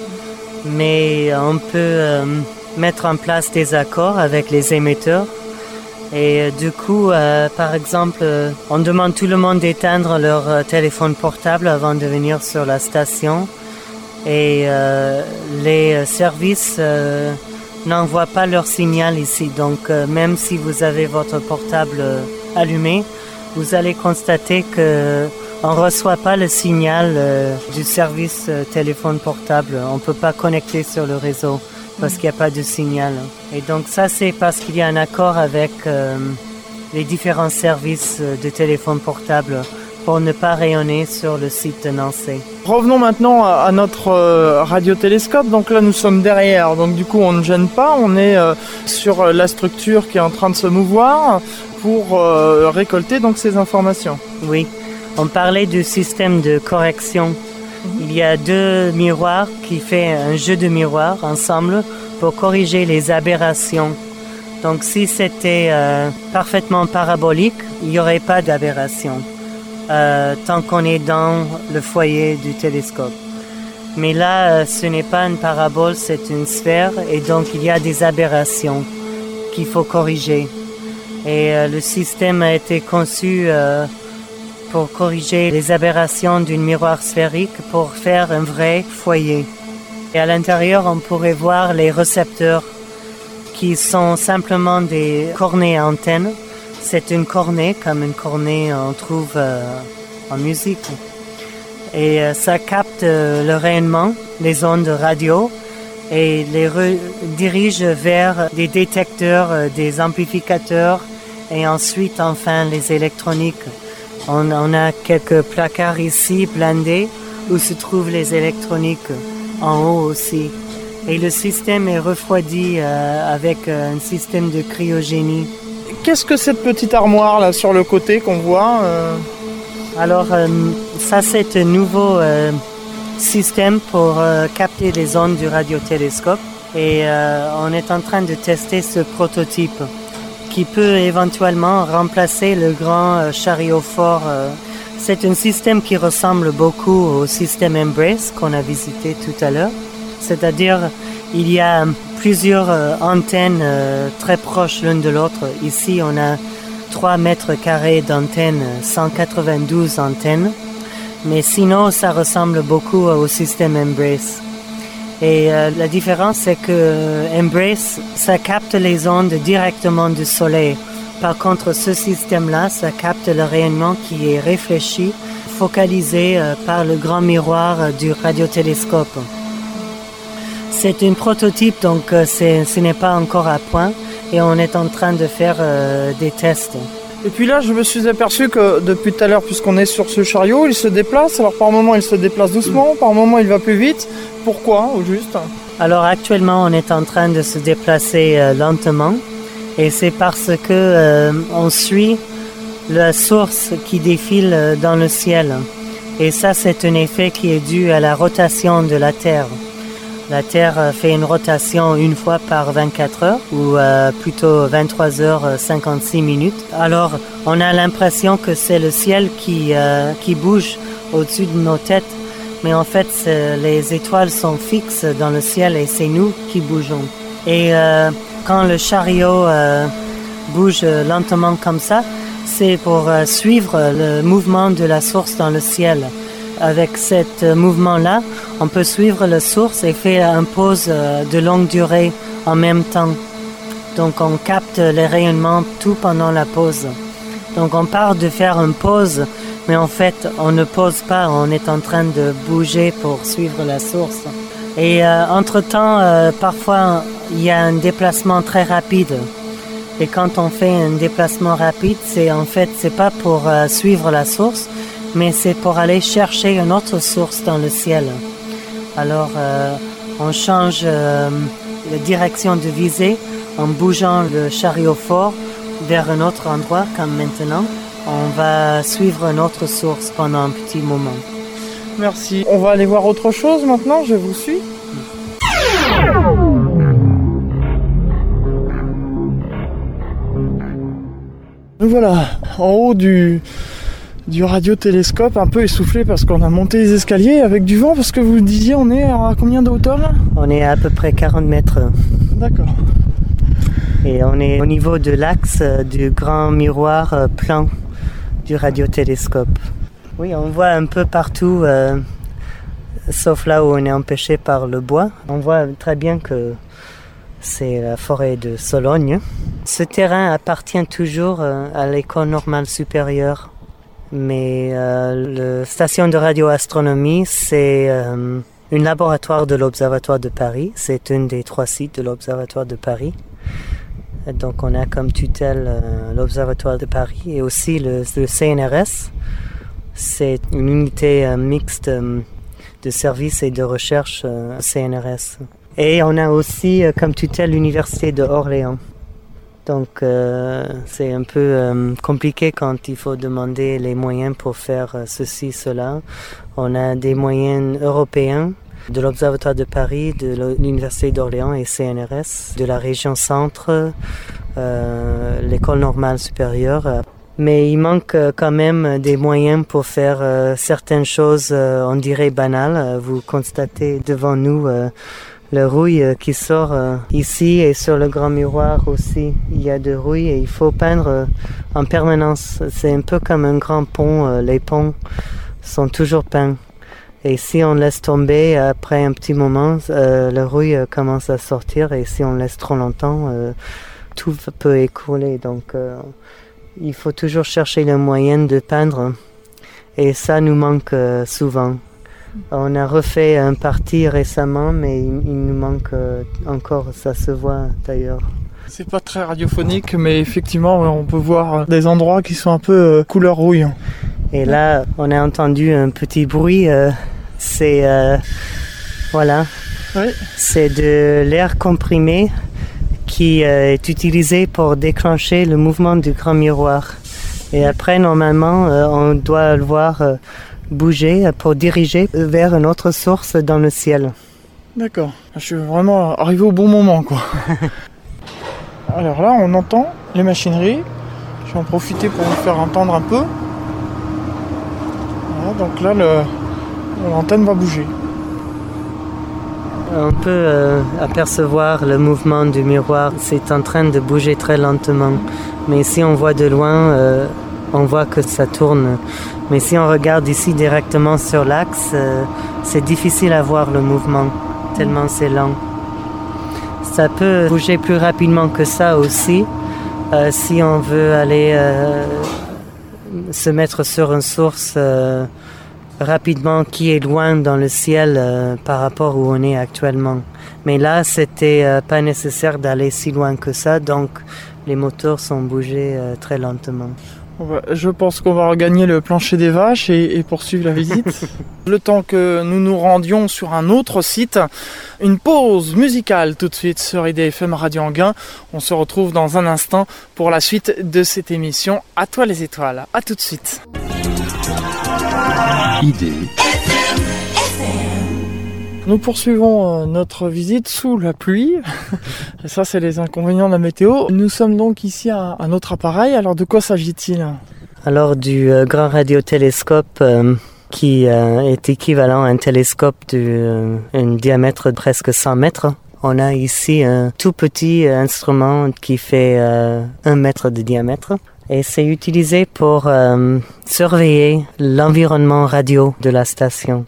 mais on peut euh, mettre en place des accords avec les émetteurs. Et euh, du coup, euh, par exemple, euh, on demande tout le monde d'éteindre leur euh, téléphone portable avant de venir sur la station. Et euh, les services euh, n'envoient pas leur signal ici. Donc, euh, même si vous avez votre portable euh, allumé, vous allez constater que on reçoit pas le signal euh, du service euh, téléphone portable. On peut pas connecter sur le réseau parce qu'il n'y a pas de signal. Et donc ça, c'est parce qu'il y a un accord avec euh, les différents services de téléphone portable pour ne pas rayonner sur le site de Nancy. Revenons maintenant à notre euh, radiotélescope. Donc là, nous sommes derrière. Donc du coup, on ne gêne pas. On est euh, sur la structure qui est en train de se mouvoir pour euh, récolter donc ces informations. Oui, on parlait du système de correction. Il y a deux miroirs qui font un jeu de miroirs ensemble pour corriger les aberrations. Donc si c'était euh, parfaitement parabolique, il n'y aurait pas d'aberration euh, tant qu'on est dans le foyer du télescope. Mais là, euh, ce n'est pas une parabole, c'est une sphère et donc il y a des aberrations qu'il faut corriger. Et euh, le système a été conçu euh, pour corriger les aberrations d'un miroir sphérique pour faire un vrai foyer. Et à l'intérieur, on pourrait voir les récepteurs qui sont simplement des cornets à antennes. C'est une cornée, comme une cornée on trouve euh, en musique. Et euh, ça capte euh, le rayonnement, les ondes radio, et les redirige vers des détecteurs, euh, des amplificateurs, et ensuite, enfin, les électroniques. On, on a quelques placards ici, blindés, où se trouvent les électroniques, en haut aussi. Et le système est refroidi euh, avec euh, un système de cryogénie. Qu'est-ce que cette petite armoire là sur le côté qu'on voit euh... Alors, euh, ça c'est un nouveau euh, système pour euh, capter les ondes du radiotélescope. Et euh, on est en train de tester ce prototype qui peut éventuellement remplacer le grand euh, chariot fort. Euh. C'est un système qui ressemble beaucoup au système Embrace qu'on a visité tout à l'heure. C'est-à-dire, il y a plusieurs euh, antennes euh, très proches l'une de l'autre. Ici, on a trois mètres carrés d'antennes, cent quatre-vingt-douze antennes. Mais sinon, ça ressemble beaucoup au système Embrace. Et euh, la différence, c'est que euh, Embrace, ça capte les ondes directement du soleil. Par contre, ce système-là, ça capte le rayonnement qui est réfléchi, focalisé euh, par le grand miroir euh, du radiotélescope. C'est un prototype, donc euh, c'est, ce n'est pas encore à point et on est en train de faire euh, des tests. Et puis là, je me suis aperçu que depuis tout à l'heure, puisqu'on est sur ce chariot, il se déplace. Alors par moment, il se déplace doucement, par moment, il va plus vite. Pourquoi, au juste ? Alors actuellement, on est en train de se déplacer euh, lentement. Et c'est parce que euh, on suit la source qui défile dans le ciel. Et ça, c'est un effet qui est dû à la rotation de la Terre. La Terre fait une rotation une fois par vingt-quatre heures, ou euh, plutôt vingt-trois heures cinquante-six minutes. Alors, on a l'impression que c'est le ciel qui, euh, qui bouge au-dessus de nos têtes. Mais en fait, les étoiles sont fixes dans le ciel et c'est nous qui bougeons. Et euh, quand le chariot euh, bouge lentement comme ça, c'est pour euh, suivre le mouvement de la source dans le ciel. avec ce mouvement-là, on peut suivre la source et faire une pause de longue durée en même temps. Donc on capte les rayonnements tout pendant la pause. Donc on part de faire une pause, mais en fait on ne pose pas, on est en train de bouger pour suivre la source. Et euh, entre-temps, euh, parfois il y a un déplacement très rapide. Et quand on fait un déplacement rapide, c'est en fait c'est pas pour euh, suivre la source, mais c'est pour aller chercher une autre source dans le ciel. Alors euh, on change euh, la direction de visée en bougeant le chariot fort vers un autre endroit, comme maintenant. On va suivre une autre source pendant un petit moment. Merci. On va aller voir autre chose maintenant, je vous suis. Nous voilà en haut du, du radiotélescope, un peu essoufflé parce qu'on a monté les escaliers avec du vent, parce que vous disiez on est à combien de hauteur là ? On est à, à peu près quarante mètres. D'accord. Et on est au niveau de l'axe du grand miroir plan du radiotélescope. Oui, on voit un peu partout, euh, sauf là où on est empêché par le bois. On voit très bien que c'est la forêt de Sologne. Ce terrain appartient toujours euh, à l'école normale supérieure. Mais euh, la station de radioastronomie, c'est euh, un laboratoire de l'Observatoire de Paris. C'est un des trois sites de l'Observatoire de Paris. Donc on a comme tutelle euh, l'Observatoire de Paris et aussi le, le C N R S. C'est une unité euh, mixte euh, de services et de recherche euh, C N R S. Et on a aussi euh, comme tutelle l'Université de Orléans. Donc euh, c'est un peu euh, compliqué quand il faut demander les moyens pour faire euh, ceci, cela. On a des moyens européens de l'Observatoire de Paris, de l'Université d'Orléans et C N R S, de la région centre, euh, l'école normale supérieure. Mais il manque quand même des moyens pour faire euh, certaines choses, euh, on dirait banales. Vous constatez devant nous euh, le rouille qui sort euh, ici et sur le grand miroir aussi. Il y a de rouille et il faut peindre euh, en permanence. C'est un peu comme un grand pont. Euh, les ponts sont toujours peints. Et si on laisse tomber, après un petit moment, euh, le rouille euh, commence à sortir. Et si on laisse trop longtemps, euh, tout peut écouler. Donc, euh, il faut toujours chercher le moyen de peindre. Et ça nous manque euh, souvent. On a refait un parti récemment, mais il, il nous manque euh, encore. Ça se voit d'ailleurs. C'est pas très radiophonique, mais effectivement, on peut voir des endroits qui sont un peu euh, couleur rouille. Et là, on a entendu un petit bruit. Euh, c'est euh, voilà, oui. C'est de l'air comprimé qui euh, est utilisé pour déclencher le mouvement du grand miroir. Et après, normalement, euh, on doit le voir euh, bouger pour diriger vers une autre source dans le ciel. D'accord. Je suis vraiment arrivé au bon moment, quoi. Alors là, on entend les machineries. Je vais en profiter pour vous faire entendre un peu. Voilà, donc là, le, l'antenne va bouger. On peut euh, apercevoir le mouvement du miroir. C'est en train de bouger très lentement. Mais si on voit de loin, euh, on voit que ça tourne. Mais si on regarde ici directement sur l'axe, euh, c'est difficile à voir le mouvement, tellement c'est lent. Ça peut bouger plus rapidement que ça aussi, euh, si on veut aller euh, se mettre sur une source euh, rapidement qui est loin dans le ciel euh, par rapport où on est actuellement. Mais là, c'était euh, pas nécessaire d'aller si loin que ça, donc les moteurs sont bougés euh, très lentement. Je pense qu'on va regagner le plancher des vaches et, et poursuivre la visite. Le temps que nous nous rendions sur un autre site, une pause musicale tout de suite sur I D F M Radio Anguin. On se retrouve dans un instant pour la suite de cette émission À toi les étoiles. À tout de suite. I D Nous poursuivons notre visite sous la pluie. Et ça, c'est les inconvénients de la météo. Nous sommes donc ici à un autre appareil. Alors, de quoi s'agit-il ? Alors, du euh, grand radiotélescope euh, qui euh, est équivalent à un télescope d'un euh, diamètre de presque cent mètres. On a ici un tout petit instrument qui fait euh, un mètre de diamètre. Et c'est utilisé pour euh, surveiller l'environnement radio de la station.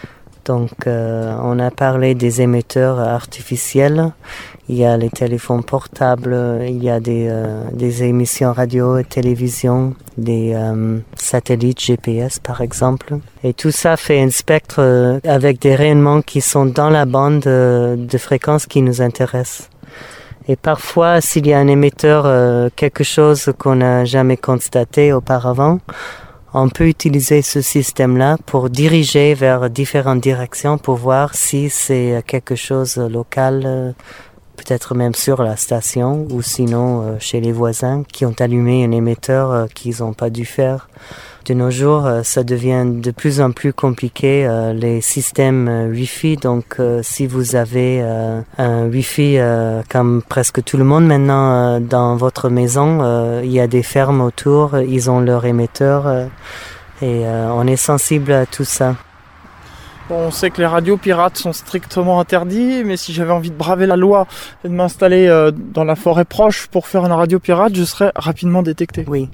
Donc, euh, on a parlé des émetteurs artificiels. Il y a les téléphones portables, il y a des, euh, des émissions radio et télévision, des euh, satellites G P S par exemple. Et tout ça fait un spectre euh, avec des rayonnements qui sont dans la bande euh, de fréquences qui nous intéressent. Et parfois, s'il y a un émetteur, euh, quelque chose qu'on n'a jamais constaté auparavant, on peut utiliser ce système-là pour diriger vers différentes directions pour voir si c'est quelque chose local, euh, peut-être même sur la station ou sinon euh, chez les voisins qui ont allumé un émetteur euh, qu'ils n'ont pas dû faire. De nos jours, euh, ça devient de plus en plus compliqué, euh, les systèmes euh, Wi-Fi. Donc, euh, si vous avez euh, un Wi-Fi euh, comme presque tout le monde maintenant euh, dans votre maison, euh, il y a des fermes autour, ils ont leur émetteur euh, et euh, on est sensible à tout ça. Bon, on sait que les radios pirates sont strictement interdits, mais si j'avais envie de braver la loi et de m'installer euh, dans la forêt proche pour faire une radio pirate, je serais rapidement détecté. Oui.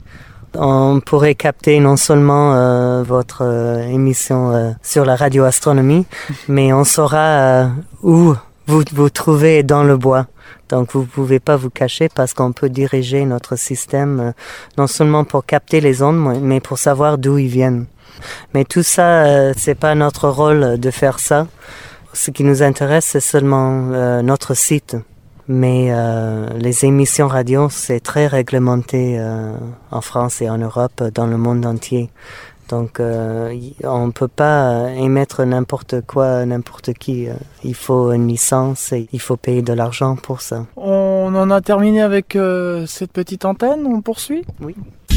On pourrait capter non seulement euh, votre euh, émission euh, sur la radio astronomie, mais on saura euh, où vous vous trouvez dans le bois. Donc vous pouvez pas vous cacher parce qu'on peut diriger notre système euh, non seulement pour capter les ondes, mais pour savoir d'où ils viennent. Mais tout ça, euh, c'est pas notre rôle de faire ça. Ce qui nous intéresse, c'est seulement euh, notre site. Mais euh, les émissions radio, c'est très réglementé euh, en France et en Europe, dans le monde entier. Donc, euh, on ne peut pas émettre n'importe quoi, n'importe qui. Il faut une licence et il faut payer de l'argent pour ça. On en a terminé avec euh, cette petite antenne, on poursuit ? Oui.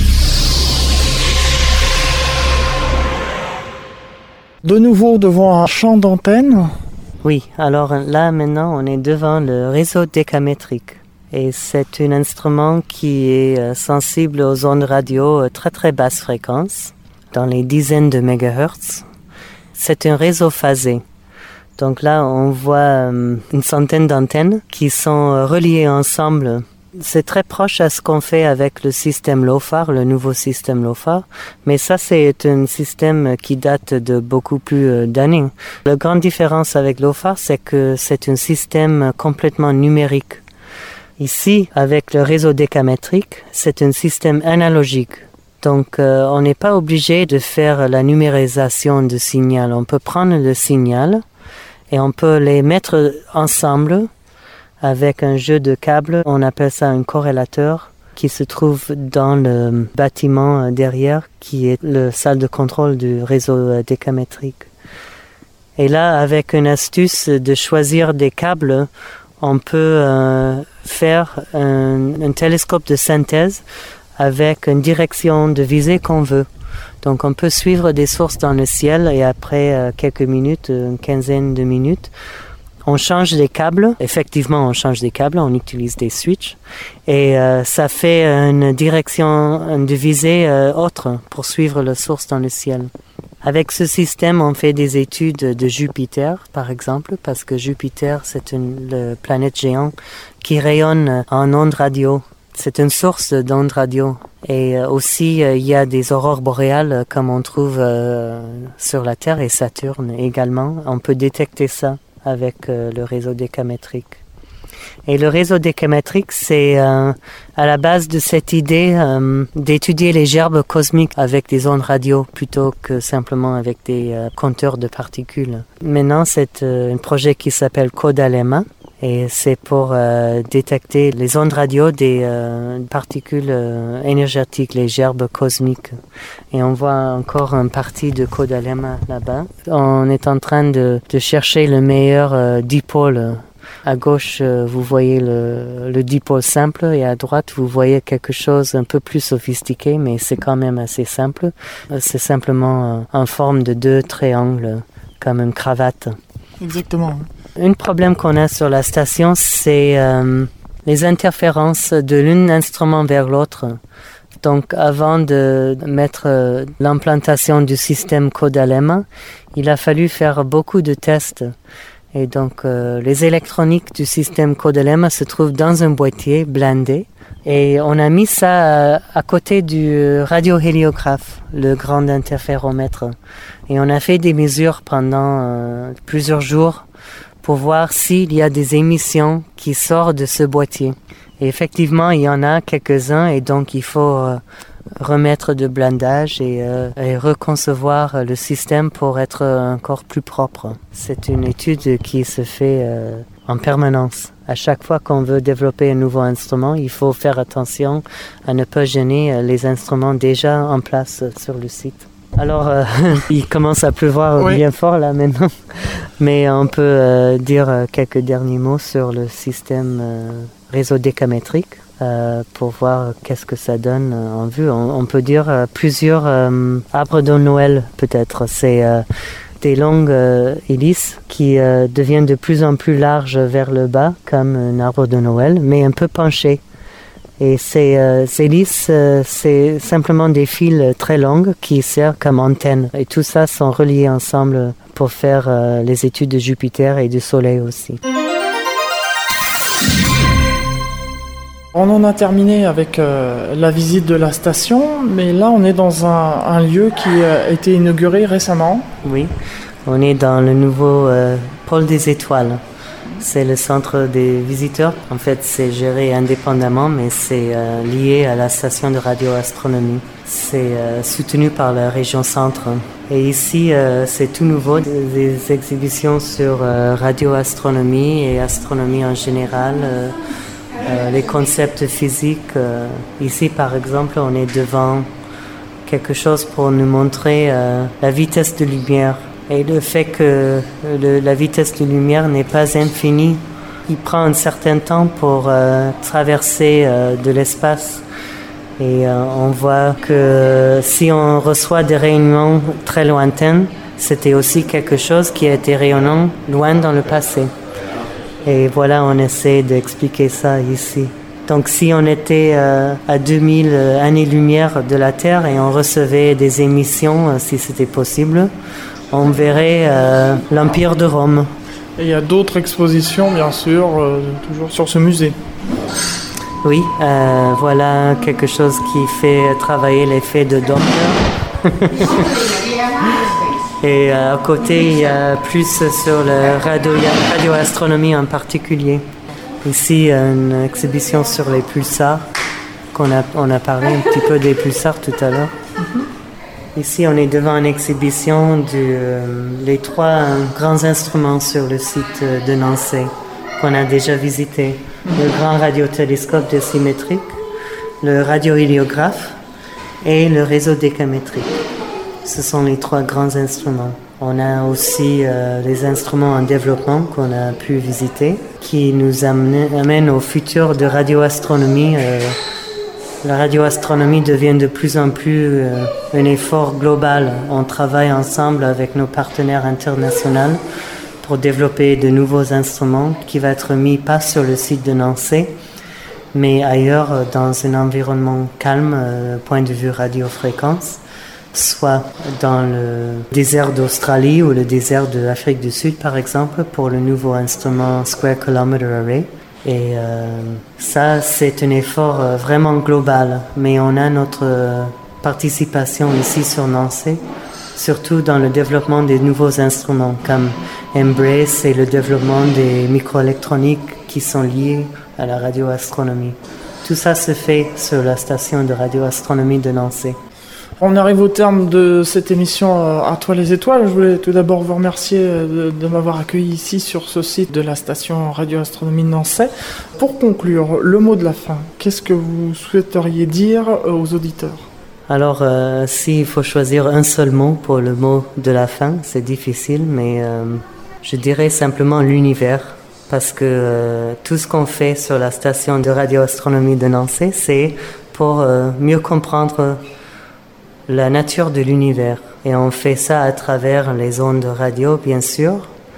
De nouveau devant un champ d'antenne. Oui, alors là maintenant on est devant le réseau décamétrique et c'est un instrument qui est sensible aux ondes radio très très basse fréquence, dans les dizaines de mégahertz. C'est un réseau phasé. Donc là on voit une centaine d'antennes qui sont reliées ensemble. C'est très proche à ce qu'on fait avec le système LOFAR, le nouveau système LOFAR, mais ça c'est un système qui date de beaucoup plus d'années. La grande différence avec LOFAR, c'est que c'est un système complètement numérique. Ici, avec le réseau décamétrique, c'est un système analogique. Donc euh, on n'est pas obligé de faire la numérisation de signal. On peut prendre le signal et on peut les mettre ensemble avec un jeu de câbles. On appelle ça un corrélateur qui se trouve dans le bâtiment derrière qui est la salle de contrôle du réseau décamétrique. Et là, avec une astuce de choisir des câbles, on peut euh, faire un, un télescope de synthèse avec une direction de visée qu'on veut. Donc on peut suivre des sources dans le ciel et après euh, quelques minutes, une quinzaine de minutes, on change des câbles. Effectivement, on change des câbles, on utilise des switches et euh, ça fait une direction de visée euh, autre pour suivre la source dans le ciel. Avec ce système, on fait des études de Jupiter, par exemple, parce que Jupiter, c'est une le planète géant qui rayonne en ondes radio. C'est une source d'ondes radio. Et aussi, il y a des aurores boréales comme on trouve euh, sur la Terre et Saturne également. On peut détecter ça avec euh, le réseau décamétrique. Et le réseau décamétrique, c'est euh, à la base de cette idée euh, d'étudier les gerbes cosmiques avec des ondes radio plutôt que simplement avec des euh, compteurs de particules. Maintenant, c'est euh, un projet qui s'appelle CODALEMA et c'est pour euh, détecter les ondes radio des euh, particules euh, énergétiques, les gerbes cosmiques. Et on voit encore une partie de CODALEMA là-bas. On est en train de, de chercher le meilleur euh, dipôle. À gauche, vous voyez le, le dipôle simple et à droite, vous voyez quelque chose un peu plus sophistiqué, mais c'est quand même assez simple. C'est simplement en forme de deux triangles, comme une cravate. Exactement. Un problème qu'on a sur la station, c'est euh, les interférences de l'un instrument vers l'autre. Donc, avant de mettre l'implantation du système CODALEMA, il a fallu faire beaucoup de tests. Et donc, euh, les électroniques du système CODELEMA se trouvent dans un boîtier blindé. Et on a mis ça à, à côté du radiohéliographe, le grand interféromètre. Et on a fait des mesures pendant euh, plusieurs jours pour voir s'il y a des émissions qui sortent de ce boîtier. Et effectivement, il y en a quelques-uns et donc il faut euh, remettre de blindage et, euh, et reconcevoir le système pour être encore plus propre. C'est une étude qui se fait euh, en permanence. À chaque fois qu'on veut développer un nouveau instrument, il faut faire attention à ne pas gêner les instruments déjà en place sur le site. Alors, euh, il commence à pleuvoir oui. bien fort là maintenant, mais on peut euh, dire quelques derniers mots sur le système euh, réseau décamétrique euh, pour voir qu'est-ce que ça donne en vue. On, on peut dire euh, plusieurs euh, arbres de Noël peut-être. C'est euh, des longues euh, hélices qui euh, deviennent de plus en plus larges vers le bas, comme un arbre de Noël, mais un peu penché. Et ces, euh, ces hélices, euh, c'est simplement des fils très longs qui servent comme antennes. Et tout ça sont reliés ensemble pour faire euh, les études de Jupiter et du Soleil aussi. On en a terminé avec euh, la visite de la station, mais là on est dans un, un lieu qui a été inauguré récemment. Oui, on est dans le nouveau euh, pôle des étoiles. C'est le centre des visiteurs. En fait, c'est géré indépendamment, mais c'est euh, lié à la station de radioastronomie. C'est euh, soutenu par la région Centre. Et ici, euh, c'est tout nouveau, des exhibitions sur euh, radioastronomie et astronomie en général. Euh, Euh, les concepts physiques. Euh, ici, par exemple, on est devant quelque chose pour nous montrer euh, la vitesse de lumière et le fait que le, la vitesse de lumière n'est pas infinie. Il prend un certain temps pour euh, traverser euh, de l'espace. Et euh, on voit que si on reçoit des rayonnements très lointains, c'était aussi quelque chose qui a été rayonnant loin dans le passé. Et voilà, on essaie d'expliquer ça ici. Donc si on était euh, à deux mille années-lumière de la Terre et on recevait des émissions, euh, si c'était possible, on verrait euh, l'Empire de Rome. Et il y a d'autres expositions, bien sûr, euh, toujours sur ce musée. Oui, euh, voilà quelque chose qui fait travailler l'effet de Doppler. Et euh, à côté, il y a plus sur la radio, radioastronomie en particulier. Ici, une exhibition sur les pulsars, qu'on a, on a parlé un petit peu des pulsars tout à l'heure. Mm-hmm. Ici, on est devant une exhibition des euh, trois grands instruments sur le site de Nancy, qu'on a déjà visité. Mm-hmm. Le grand radiotélescope décimétrique, le radiohéliographe et le réseau décamétrique. Ce sont les trois grands instruments. On a aussi euh, les instruments en développement qu'on a pu visiter, qui nous amènent, amènent au futur de radioastronomie. Euh, la radioastronomie devient de plus en plus euh, un effort global. On travaille ensemble avec nos partenaires internationaux pour développer de nouveaux instruments qui vont être mis pas sur le site de Nancy, mais ailleurs dans un environnement calme, euh, point de vue radiofréquence, soit dans le désert d'Australie ou le désert de l'Afrique du Sud, par exemple, pour le nouveau instrument Square Kilometre Array. Et euh, ça, c'est un effort euh, vraiment global. Mais on a notre euh, participation ici sur Nancy, surtout dans le développement des nouveaux instruments, comme Embrace et le développement des microélectroniques qui sont liés à la radioastronomie. Tout ça se fait sur la station de radioastronomie de Nancy. On arrive au terme de cette émission À toi les étoiles. Je voulais tout d'abord vous remercier de, de m'avoir accueilli ici sur ce site de la station radioastronomie de Nancy. Pour conclure, le mot de la fin, qu'est-ce que vous souhaiteriez dire aux auditeurs ? Alors, euh, s'il faut choisir un seul mot pour le mot de la fin, c'est difficile, mais euh, je dirais simplement l'univers. Parce que euh, tout ce qu'on fait sur la station de radioastronomie de Nancy, c'est pour euh, mieux comprendre la nature de l'univers. Et on fait ça à travers les ondes radio, bien sûr,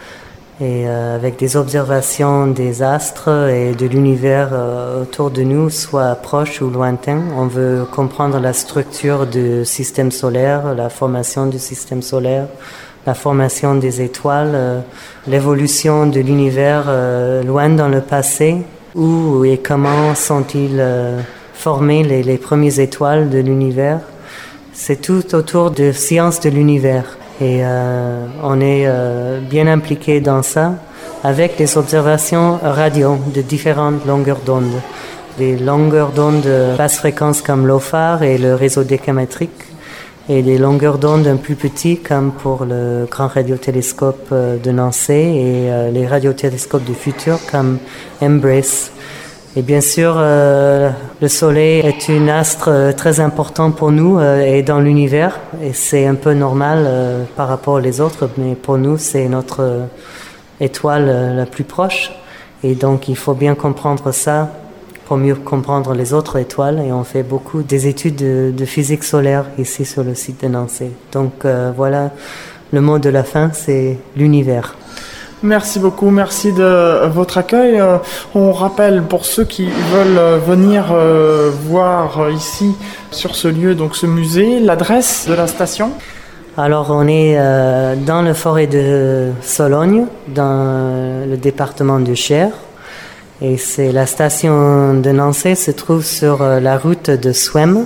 et euh, avec des observations des astres et de l'univers euh, autour de nous, soit proche ou lointain. On veut comprendre la structure du système solaire, la formation du système solaire, la formation des étoiles, euh, l'évolution de l'univers euh, loin dans le passé, où et comment sont-ils euh, formés les, les premières étoiles de l'univers. C'est tout autour de sciences de l'univers et euh, on est euh, bien impliqué dans ça avec des observations radio de différentes longueurs d'onde. Des longueurs d'onde de basse fréquence comme l'O F A R et le réseau décamétrique, et des longueurs d'onde un plus petites comme pour le grand radiotélescope de Nancy et euh, les radiotélescopes du futur comme Embrace. Et bien sûr, euh, le Soleil est une astre très important pour nous euh, et dans l'univers, et c'est un peu normal euh, par rapport aux autres, mais pour nous, c'est notre euh, étoile euh, la plus proche, et donc il faut bien comprendre ça pour mieux comprendre les autres étoiles, et on fait beaucoup des études de, de physique solaire ici sur le site de Nancy. Donc euh, voilà, le mot de la fin, c'est l'univers. Merci beaucoup, merci de votre accueil. Euh, on rappelle pour ceux qui veulent venir euh, voir ici, sur ce lieu, donc ce musée, l'adresse de la station. Alors on est euh, dans la forêt de Sologne, dans le département du Cher. Et c'est la station de Nancy se trouve sur euh, la route de Souham,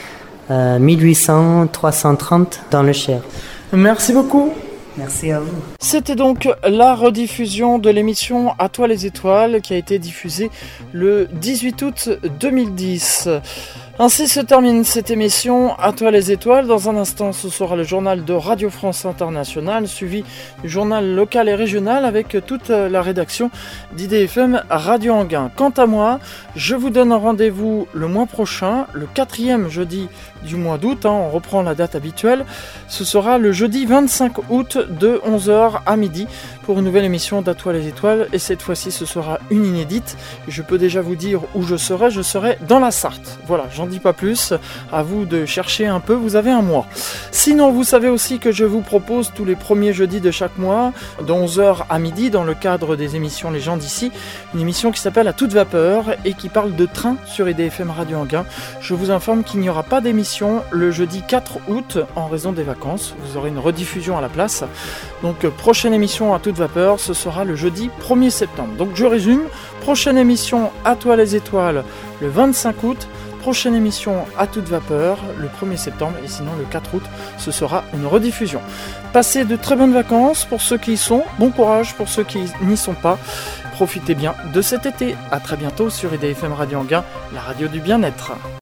euh, mille huit cents trois cent trente dans le Cher. Merci beaucoup. Merci à vous. C'était donc la rediffusion de l'émission À toi les étoiles qui a été diffusée le dix-huit août deux mille dix. Ainsi se termine cette émission À toi les étoiles. Dans un instant, ce sera le journal de Radio France Internationale, suivi du journal local et régional avec toute la rédaction d'I D F M Radio Anguin. Quant à moi, je vous donne rendez-vous le mois prochain, le quatrième jeudi du mois d'août, hein, on reprend la date habituelle. Ce sera le jeudi vingt-cinq août de onze heures à midi pour une nouvelle émission d'À toi les étoiles, et cette fois-ci ce sera une inédite. Je peux déjà vous dire où je serai, je serai dans la Sarthe. Voilà, j'en dis pas plus, à vous de chercher un peu, vous avez un mois. Sinon, vous savez aussi que je vous propose tous les premiers jeudis de chaque mois, de onze heures à midi, dans le cadre des émissions Les gens d'ici, une émission qui s'appelle À toute vapeur et qui parle de train sur I D F M Radio Anguin. Je vous informe qu'il n'y aura pas d'émission le jeudi quatre août en raison des vacances, vous aurez une rediffusion à la place. Donc prochaine émission À toute vapeur, ce sera le jeudi premier septembre. Donc je résume, prochaine émission À toi les étoiles le vingt-cinq août, prochaine émission À toute vapeur le premier septembre, et sinon le quatre août ce sera une rediffusion. Passez de très bonnes vacances pour ceux qui y sont, bon courage pour ceux qui n'y sont pas, profitez bien de cet été. À très bientôt sur I D F M Radio Anguin, la radio du bien-être.